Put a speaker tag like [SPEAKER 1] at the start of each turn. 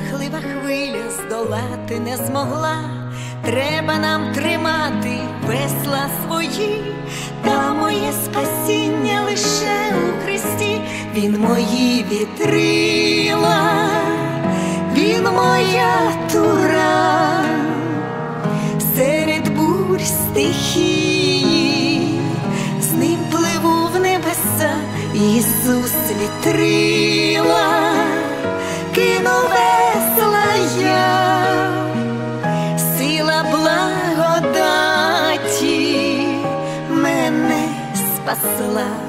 [SPEAKER 1] жахлива хвиля здолати не змогла. Треба нам тримати весла свої, та моє спасіння лише у Христі. Він мої вітрила, Він моя тура, серед бурь стихії, з ним пливу в небеса. Ісус вітрила, кину весла я, сила благодаті мене спасла.